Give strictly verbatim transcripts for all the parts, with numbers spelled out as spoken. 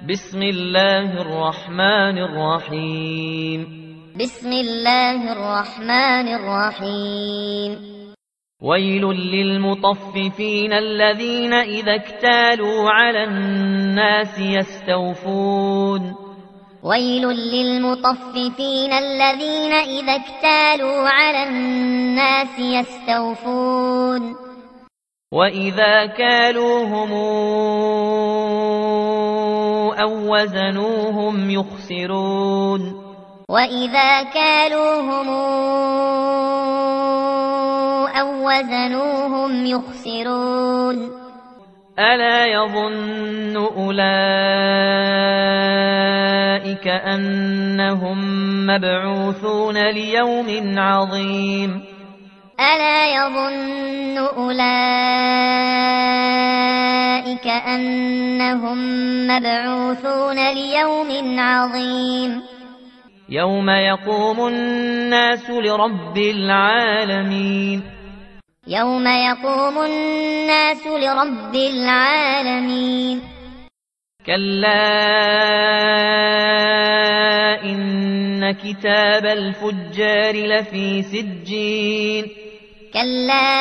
بسم الله الرحمن الرحيم بسم الله الرحمن الرحيم ويل للمطففين الذين إذا اكتالوا على الناس يستوفون ويل للمطففين الذين إذا اكتالوا على الناس يستوفون وإذا كالوهم أو وزنوهم يخسرون وإذا كالوهم أو وزنوهم يخسرون ألا يظن أولئك أنهم مبعوثون ليوم عظيم ألا يظن أولئك أنهم مبعوثون ليوم عظيم يوم يقوم الناس لرب العالمين يوم يقوم الناس لرب العالمين كلا إن كتاب الفجار لفي سجين كلا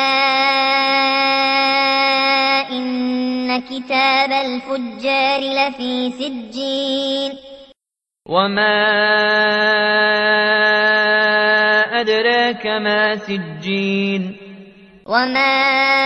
إن كتاب الفجار لفي سجين وما أدراك ما سجين وما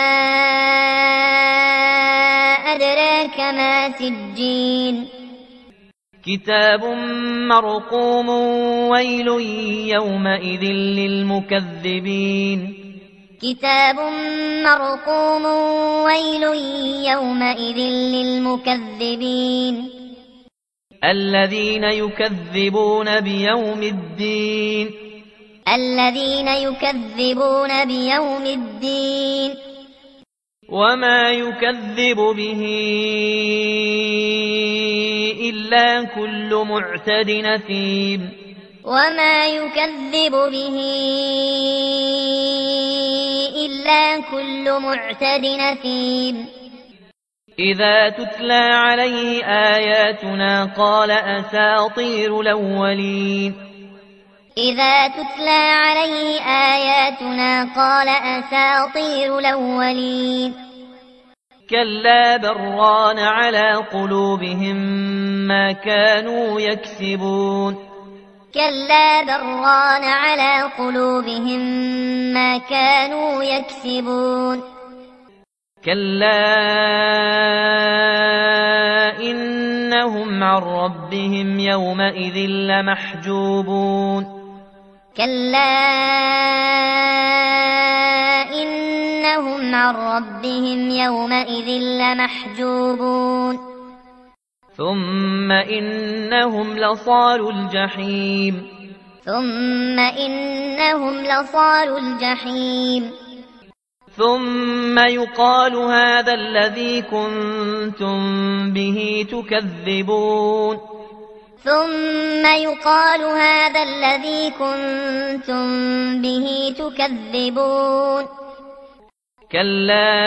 أدراك ما سجين كتاب مرقوم ويل يومئذ للمكذبين كتاب مرقوم ويل يومئذ للمكذبين الذين يكذبون بيوم الدين الذين يكذبون بيوم الدين وما يكذب به إلا كل معتد أثيم وما يكذب به إلا كل معتد أثيم إذا تتلى عليه آياتنا قال أساطير الأولين إذا تتلى عليه آياتنا قال أساطير الأولين كلا بران على قلوبهم ما كانوا يكسبون كلا بران على قلوبهم ما كانوا يكسبون كلا إنهم عن ربهم يومئذ لمحجوبون كلا إنهم عن ربهم يومئذ لمحجوبون ثم إنهم لصالو الجحيم ثم إنهم لصالو الجحيم ثم يقال هذا الذي كنتم به تكذبون ثم يقال هذا الذي كنتم به تكذبون كلا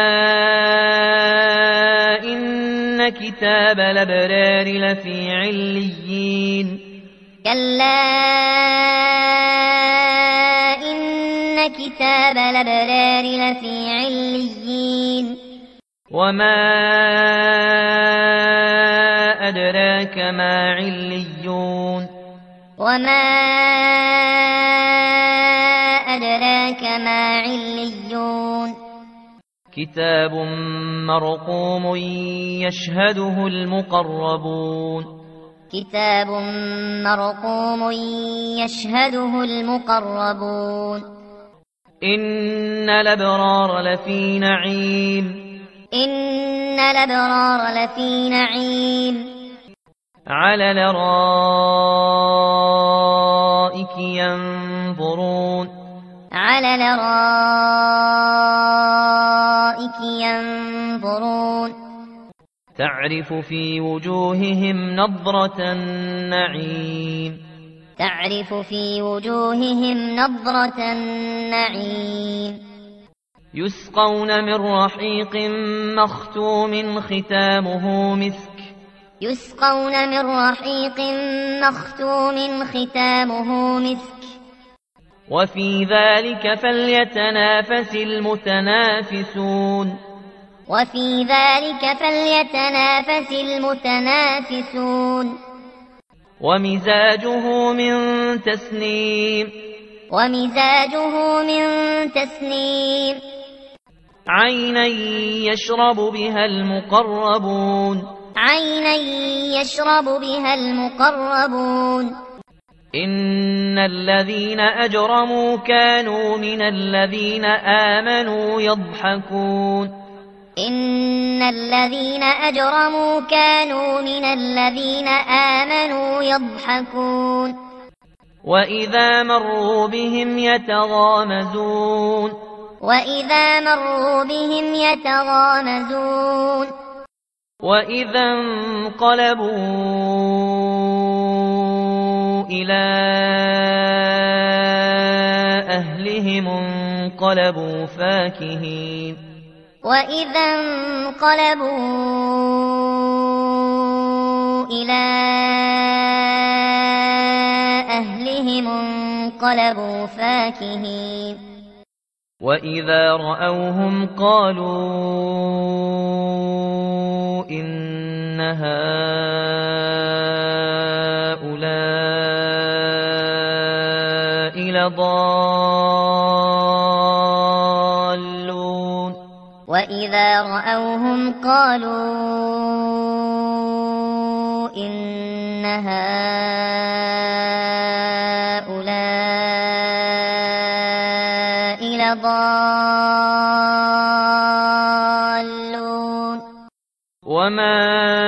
إن كتاب الأبرار لفي عليين كلا إن كتاب الأبرار لفي عليين وما أدراك ما عليون وما أدراك ما عليون كتاب مرقوم يشهده المقربون كتاب مرقوم يشهده المقربون إن الأبرار لفي نعيم إن الأبرار لفي نعيم على الأرائك ينظرون على الأرائك ينظرون تعرف في وجوههم نضرة النعيم تعرف في وجوههم نضرة النعيم يسقون من رحيق مختوم ختامه مسك يسقون من رحيق مختوم ختامه مسك وفي ذلك فليتنافس المتنافسون وفي ذلك فليتنافس المتنافسون ومزاجه من تسنيم ومزاجه من تسنيم عينا يشرب بها المقربون عينا يشرب بها المقربون إن الذين أجرموا كانوا من الذين آمنوا يضحكون إن الذين أجرموا كانوا من الذين آمنوا يضحكون وإذا مروا بهم يتغامزون وإذا مروا بهم يتغامزون وإذا انقلبوا إلى أهلهم انقلبوا فاكهين وإذا انقلبوا إلى أهلهم انقلبوا فاكهين وإذا رأوهم قالوا إن هؤلاء لضالون وإذا رأوهم قالوا إن هؤلاء لضالون وما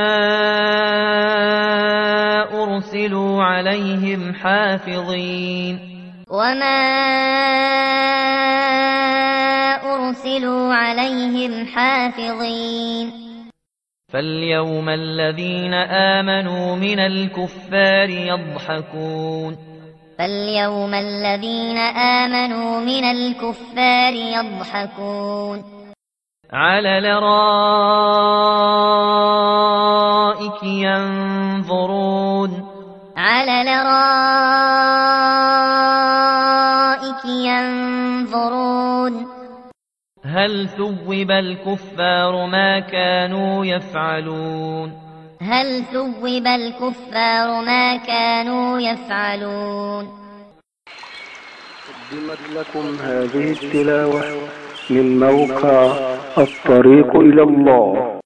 أرسلوا عليهم حافظين وما أرسلوا عليهم حافظين فاليوم الذين آمنوا من الكفار يضحكون فاليوم الذين آمنوا من الكفار يضحكون على الأرائك ينظرون على الأرائك ينظرون هل ثوب الكفار ما كانوا يفعلون هل ثوب الكفار ما كانوا يفعلون قدمت لكم هذه التلاوة من موقع الطريق إلى الله.